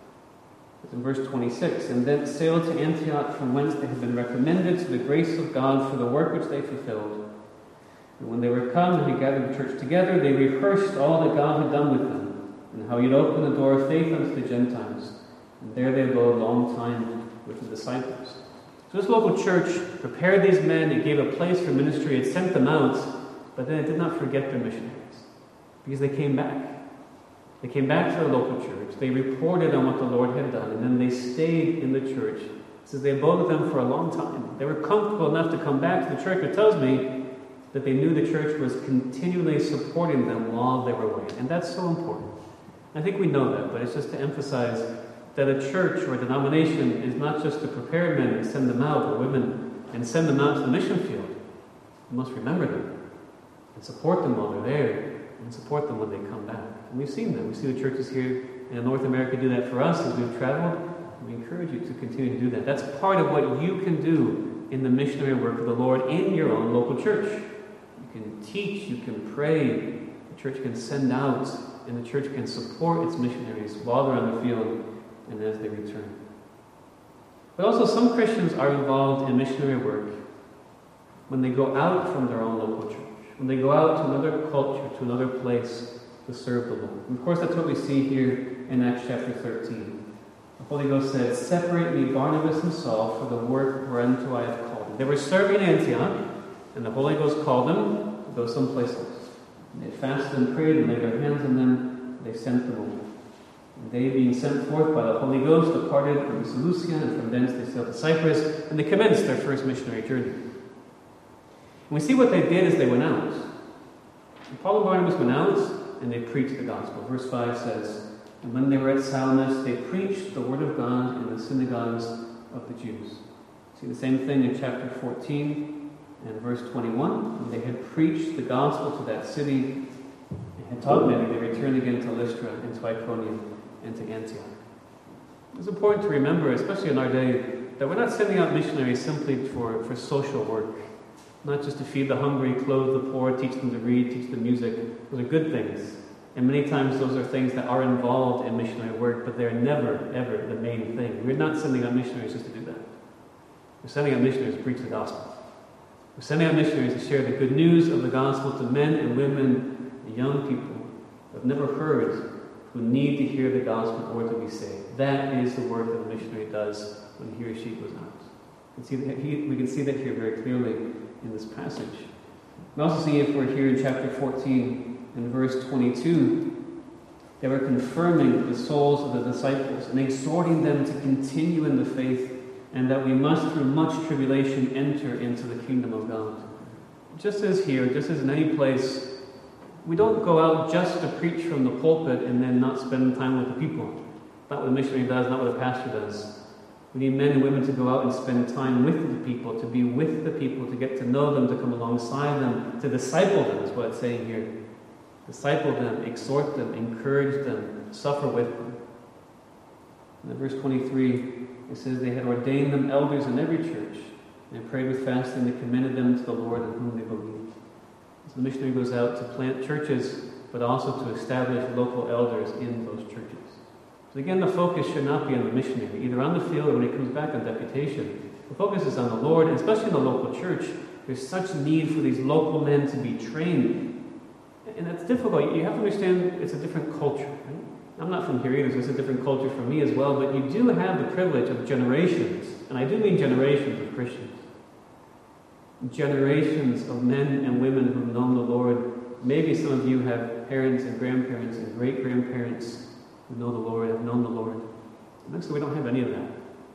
It's in verse 26, and then sailed to Antioch, from whence they had been recommended to the grace of God for the work which they fulfilled. And when they were come and had gathered the church together, they rehearsed all that God had done with them, and how he had opened the door of faith unto the Gentiles. And there they abode a long time with the disciples. So this local church prepared these men, it gave a place for ministry, it sent them out, but then it did not forget their missionaries, because they came back. They came back to their local church. They reported on what the Lord had done, and then they stayed in the church. It says they abode with them for a long time. They were comfortable enough to come back to the church. It tells me that they knew the church was continually supporting them while they were away. And that's so important. I think we know that, but it's just to emphasize that a church or a denomination is not just to prepare men and send them out, or women, and send them out to the mission field. You must remember them and support them while they're there, and support them when they come back. And we've seen that. We see the churches here in North America do that for us as we've traveled. And we encourage you to continue to do that. That's part of what you can do in the missionary work of the Lord in your own local church. You can teach, you can pray, the church can send out, and the church can support its missionaries while they're on the field and as they return. But also some Christians are involved in missionary work when they go out from their own local church, when they go out to another culture, to another place to serve the Lord. And of course, that's what we see here in Acts chapter 13. The Holy Ghost said, "Separate me Barnabas and Saul for the work whereunto I have called them." They were serving in Antioch, and the Holy Ghost called them to go someplace else. And they fasted and prayed and laid their hands on them. They sent them over. And they, being sent forth by the Holy Ghost, departed from Seleucia, and from thence they sailed to Cyprus, and they commenced their first missionary journey. And we see what they did as they went out. And Paul and Barnabas went out, and they preached the gospel. Verse 5 says, "And when they were at Salamis, they preached the word of God in the synagogues of the Jews." See the same thing in chapter 14 and verse 21. When they had preached the gospel to that city and had taught many, they returned again to Lystra and to Iconium and to Antioch. It's important to remember, especially in our day, that we're not sending out missionaries simply for social work. Not just to feed the hungry, clothe the poor, teach them to read, teach them music. Those are good things. And many times those are things that are involved in missionary work, but they're never, ever the main thing. We're not sending out missionaries just to do that. We're sending out missionaries to preach the gospel. We're sending out missionaries to share the good news of the gospel to men and women and young people who have never heard, who need to hear the gospel or to be saved. That is the work that a missionary does when he or she goes out. We can see that here very clearly in this passage. We also see it here in chapter 14 and verse 22. They were confirming the souls of the disciples and exhorting them to continue in the faith, and that we must through much tribulation enter into the kingdom of God. Just as here, just as in any place, we don't go out just to preach from the pulpit and then not spend time with the people. Not what a missionary does, not what a pastor does. We need men and women to go out and spend time with the people, to be with the people, to get to know them, to come alongside them, to disciple them, is what it's saying here. Disciple them, exhort them, encourage them, suffer with them. And in verse 23, it says they had ordained them elders in every church. They prayed with fasting, they commended them to the Lord in whom they believed. So the missionary goes out to plant churches, but also to establish local elders in those churches. So again, the focus should not be on the missionary, either on the field or when he comes back on deputation. The focus is on the Lord, and especially in the local church. There's such need for these local men to be trained. And that's difficult. You have to understand it's a different culture. Right? I'm not from here either, so it's a different culture for me as well, but you do have the privilege of generations, and I do mean generations of Christians. Generations of men and women who've known the Lord. Maybe some of you have parents and grandparents and great-grandparents who know the Lord, have known the Lord. In Mexico, we don't have any of that.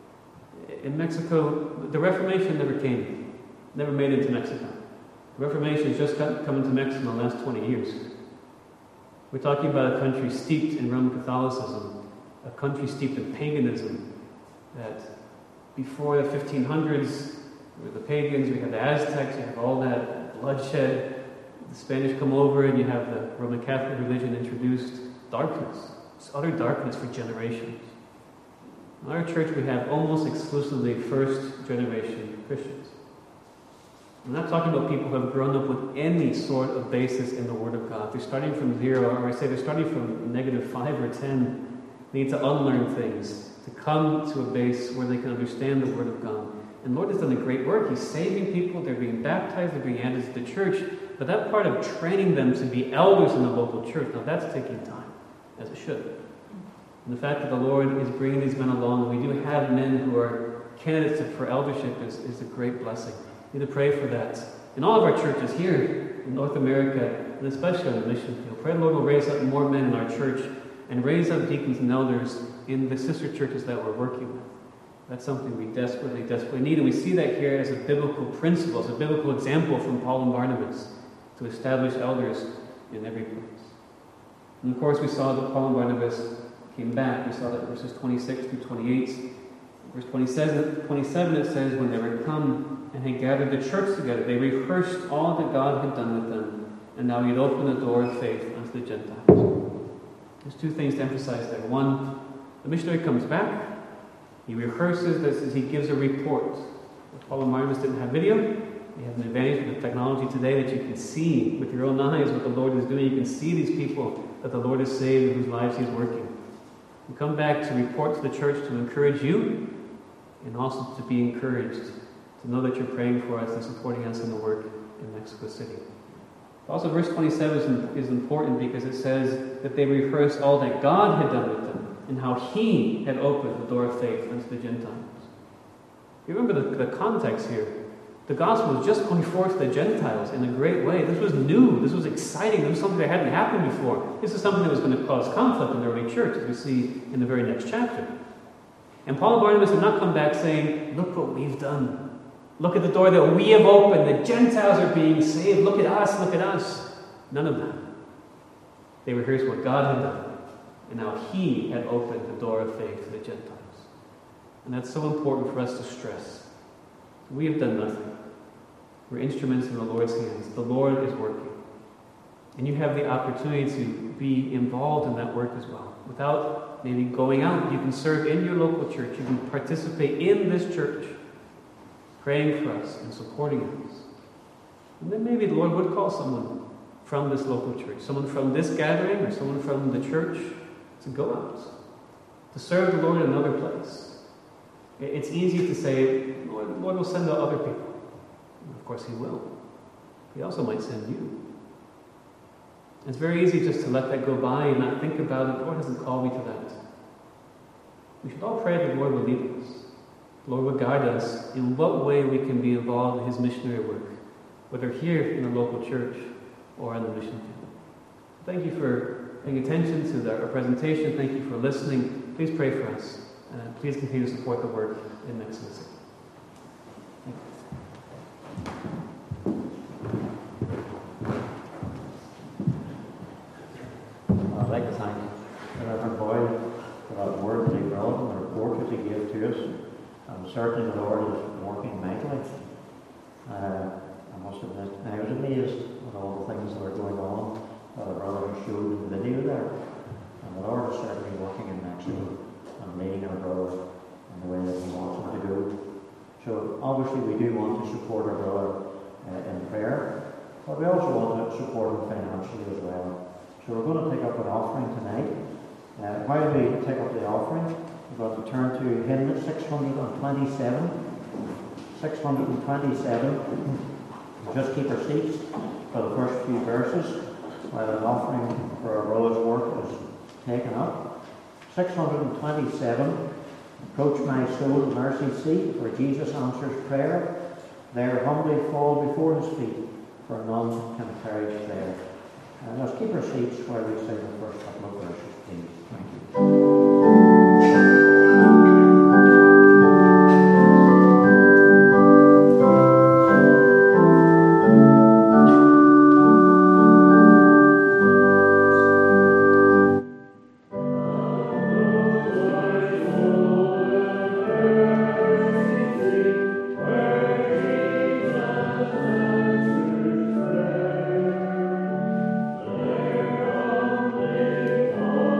In Mexico, the Reformation never came, never made it to Mexico. The Reformation has just come into Mexico in the last 20 years. We're talking about a country steeped in Roman Catholicism, a country steeped in paganism, that before the 1500s, we were the pagans, we had the Aztecs, you have all that bloodshed. The Spanish come over and you have the Roman Catholic religion introduced. Darkness. It's utter darkness for generations. In our church, we have almost exclusively first-generation Christians. I'm not talking about people who have grown up with any sort of basis in the Word of God. They're starting from zero, or I say they're starting from -5 or 10. They need to unlearn things, to come to a base where they can understand the Word of God. And the Lord has done a great work. He's saving people, they're being baptized, they're being added to the church. But that part of training them to be elders in the local church, now that's taking time, as it should. And the fact that the Lord is bringing these men along, we do have men who are candidates for eldership is a great blessing. We need to pray for that. In all of our churches here in North America, and especially on the mission field, pray the Lord will raise up more men in our church and raise up deacons and elders in the sister churches that we're working with. That's something we desperately, desperately need. And we see that here as a biblical principle, as a biblical example from Paul and Barnabas to establish elders in every place. And of course, we saw that Paul and Barnabas came back. We saw that in verses 26 through 28. Verse 27 it says, when they were come and had gathered the church together, they rehearsed all that God had done with them, and now he had opened the door of faith unto the Gentiles. There's two things to emphasize there. One, the missionary comes back, he rehearses this, he gives a report. Paul and Barnabas didn't have video. You have an advantage with the technology today that you can see with your own eyes what the Lord is doing. You can see these people that the Lord has saved and whose lives he's working. You come back to report to the church to encourage you, and also to be encouraged, to know that you're praying for us and supporting us in the work in Mexico City. Also, verse 27 is important because it says that they rehearsed all that God had done with them and how He had opened the door of faith unto the Gentiles. You remember the context here. The gospel was just going forth to the Gentiles in a great way. This was new. This was exciting. This was something that hadn't happened before. This is something that was going to cause conflict in the early church, as we see in the very next chapter. And Paul and Barnabas had not come back saying, look what we've done. Look at the door that we have opened. The Gentiles are being saved. Look at us. Look at us. None of that. They rehearsed what God had done and how He had opened the door of faith to the Gentiles. And that's so important for us to stress. We have done nothing. We're instruments in the Lord's hands. The Lord is working. And you have the opportunity to be involved in that work as well. Without maybe going out, you can serve in your local church. You can participate in this church, praying for us and supporting us. And then maybe the Lord would call someone from this local church, someone from this gathering or someone from the church to go out, to serve the Lord in another place. It's easy to say, Lord will send out other people. And of course He will. He also might send you. It's very easy just to let that go by and not think about it. The Lord hasn't called me to that. We should all pray that the Lord will lead us. The Lord will guide us in what way we can be involved in His missionary work, whether here in the local church or on the mission field. Thank you for paying attention to our presentation. Thank you for listening. Please pray for us. Please continue to support the work in Mexico City. Thank you. I'd like to thank Reverend Boyle for that word that he brought and the report that he gave to us. And certainly the Lord is working mightily. I must admit, I was amazed at all the things that were going on that our brother showed in the video there. And the Lord is certainly working in Mexico and leading our brother in the way that He wants him to go. So obviously we do want to support our brother in prayer, but we also want to support him financially as well. So we're going to take up an offering tonight. While we take up the offering, we're going to turn to hymn 627. 627. Just keep our seats for the first few verses while an offering for our brother's work is taken up. 627. Approach my soul, mercy seat, where Jesus answers prayer. There humbly fall before His feet, for none can perish there. Let's keep our seats while we sing the first couple of verses, please. Thank you. Oh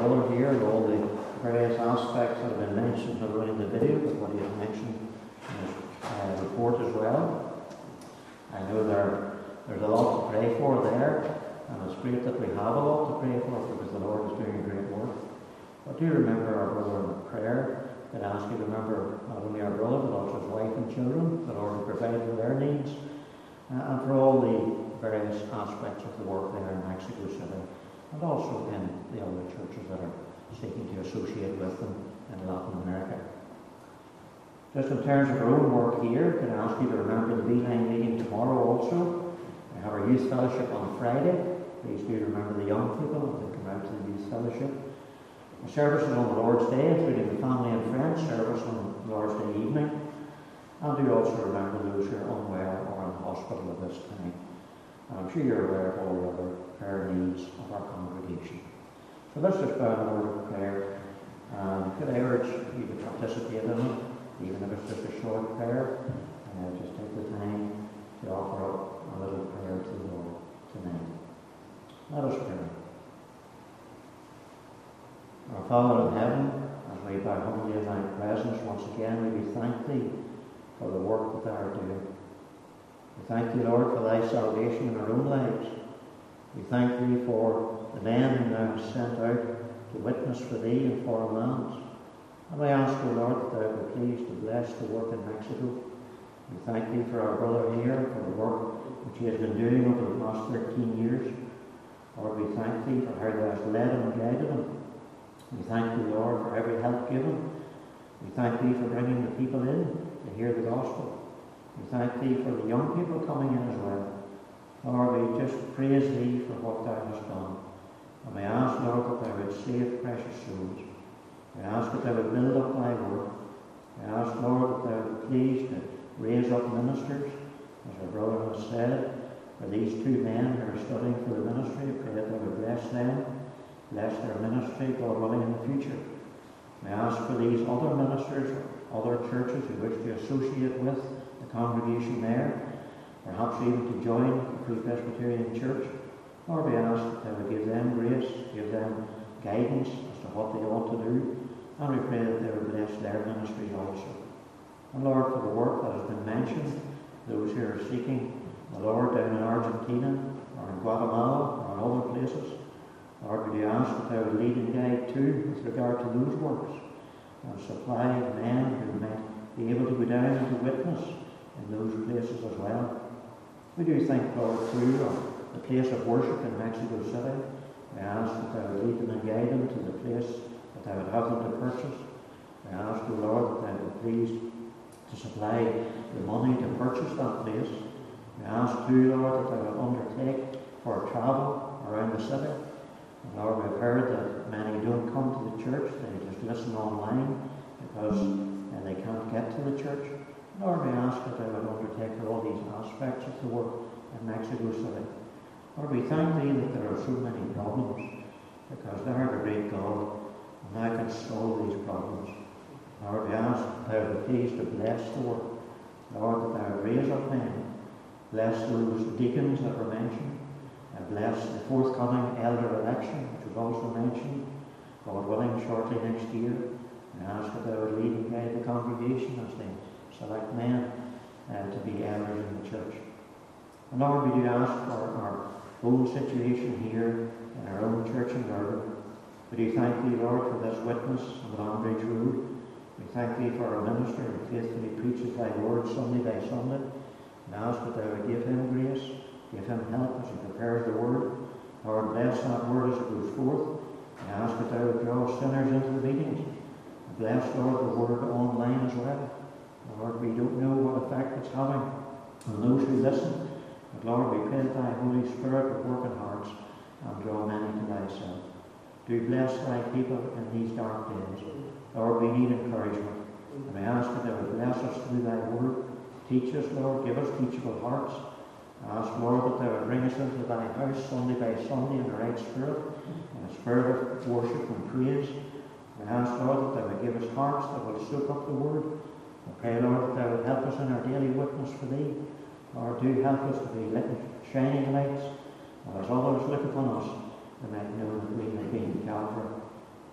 brother here and all the various aspects that have been mentioned, not only in the video, but what he has mentioned in his report as well. I know there's a lot to pray for there, and it's great that we have a lot to pray for because the Lord is doing a great work. But do remember our brother in prayer. I'd ask you to remember not only our brother, but also his wife and children, the Lord will provide for their needs, and for all the various aspects of the work there in Mexico City, and also in the other churches that are seeking to associate with them in Latin America. Just in terms of our own work here, can I ask you to remember the Beeline meeting tomorrow also. We have our youth fellowship on Friday. Please do remember the young people and come out to the youth fellowship. The services on the Lord's Day, including the family and friends service on Lord's Day evening. And do also remember those who are unwell or in hospital at this time. And I'm sure you're aware of all the other prayer needs of our congregation. So let's just bow in a word of prayer. And could I urge you to participate in it, even if it's just a short prayer. Just take the time to offer up a little prayer to the Lord tonight. Let us pray. Our Father in heaven, as we bow humbly in thy presence once again, we thank thee for the work that thou art doing. We thank thee, Lord, for thy salvation in our own lives. We thank thee for the men whom thou hast sent out to witness for thee in foreign lands. And we ask, O Lord, that thou be pleased to bless the work in Mexico. We thank thee for our brother here, for the work which he has been doing over the past 13 years. Lord, we thank thee for how thou hast led him and guided him. We thank thee, Lord, for every help given. We thank thee for bringing the people in to hear the gospel. We thank thee for the young people coming in as well. Lord, we just praise thee for what thou hast done. And we ask, Lord, that thou would save precious souls. We ask that thou would build up thy work. We ask, Lord, that thou would please to raise up ministers, as our brother has said, for these two men who are studying for the ministry. I pray that thou would bless them, bless their ministry, God willing, in the future. We ask for these other ministers, other churches who wish to associate with the congregation there, perhaps even to join the Free Presbyterian Church. Lord, we ask that thou would give them grace, give them guidance as to what they ought to do, and we pray that they would bless their ministries also. And Lord, for the work that has been mentioned, those who are seeking the Lord down in Argentina, or in Guatemala, or in other places, Lord, would you ask that thou would lead and guide too with regard to those works, and supply men who might be able to go down and to witness in those places as well. We do thank, Lord, too, of the place of worship in Mexico City. We ask that thou would lead them and guide them to the place that thou would have them to purchase. We ask, O Lord, that thou would please to supply the money to purchase that place. We ask too, Lord, that thou would undertake for travel around the city. And Lord, we've heard that many don't come to the church, they just listen online because they can't get to the church. Lord, we ask that thou would undertake for all these aspects of the work in Mexico City. Lord, we thank thee that there are so many problems, because thou art a great God, and thou canst solve these problems. Lord, we ask that thou would be pleased to bless the work. Lord, that thou would raise up men, bless those deacons that were mentioned, and bless the forthcoming elder election, which was also mentioned, God willing, shortly next year. We ask that thou would lead and guide the congregation as they select men to be elders in the church. And Lord, we do ask for our own situation here in our own church in Durban. We do thank thee, Lord, for this witness on the Longbridge Road. We thank thee for our minister who faithfully preaches thy word Sunday by Sunday. And ask that thou would give him grace, give him help as he prepares the word. Lord, bless that word as it goes forth. And ask that thou would draw sinners into the meetings. And bless, Lord, the word online as well. Lord, we don't know what effect it's having on those who listen. But Lord, we pray that thy Holy Spirit would work in hearts and draw many to thyself. Do bless thy people in these dark days. Lord, we need encouragement. And we ask that thou would bless us through thy word. Teach us, Lord, give us teachable hearts. I ask, Lord, that thou would bring us into thy house Sunday by Sunday in the right spirit, in a spirit of worship and praise. We ask, Lord, that thou would give us hearts that will soak up the word. I pray, Lord, that thou would help us in our daily witness for thee. Lord, do help us to be shining lights, and as others look upon us, they might know that we have been to Calvary.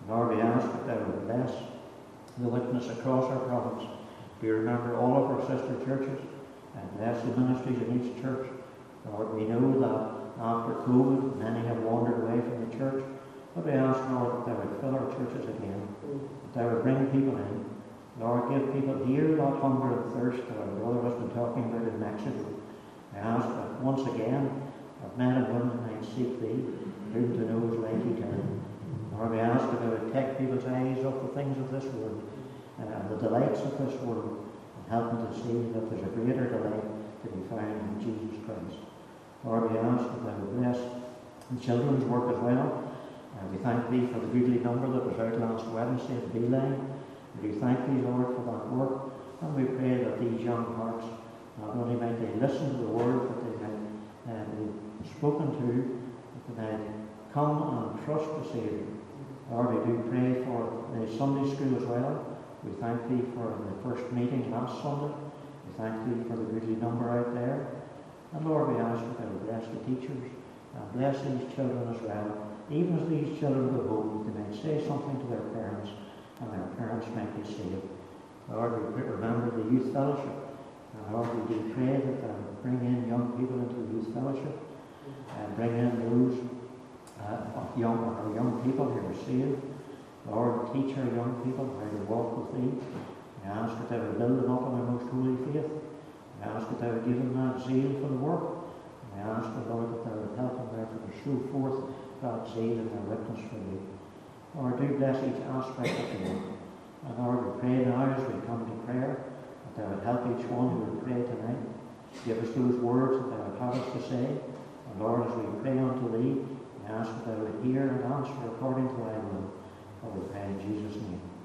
the witness across our province. We remember all of our sister churches and bless the ministries in each church. Lord, we know that after COVID, many have wandered away from the church, but we ask, Lord, that they would fill our churches again, that they would bring people in. Lord, give people here that hunger and thirst that our brother has been talking about in Mexico. I ask that once again, that men and women might seek Thee, whom to know is like eternal. Lord, we ask that they would take people's eyes off the things of this world and the delights of this world, and help them to see that there's a greater delight to be found in Jesus Christ. Lord, we ask that they would bless the children's work as well. We thank Thee for the goodly number that was out last Wednesday at Beeline. We thank Thee, Lord, for that work, and we pray that these young hearts, not only might they listen to the word, but they might be spoken to, that they might come and trust the Saviour. Lord, we do pray for the Sunday school as well. We thank Thee for the first meeting last Sunday. We thank Thee for the goodly number out there. And Lord, we ask that Thou would bless the teachers and bless these children as well. Even as these children go home, they might say something to their parents, and their parents might be saved. Lord, we remember the youth fellowship. And Lord, we do pray that they would bring in young people into the youth fellowship, and bring in those young people who are saved. Lord, teach our young people how to walk with Thee. We ask that they would build them up in their most holy faith. We ask that they would give them that zeal for the work. We ask, Lord, that they would help them therefore to show forth that zeal in their witness for Thee. Lord, do bless each aspect of the work. And Lord, we pray now as we come to prayer, that Thou would help each one who would pray tonight. Give us those words that Thou would have us to say. And Lord, as we pray unto Thee, we ask that Thou would hear and answer according to Thy will. For we pray in Jesus' name.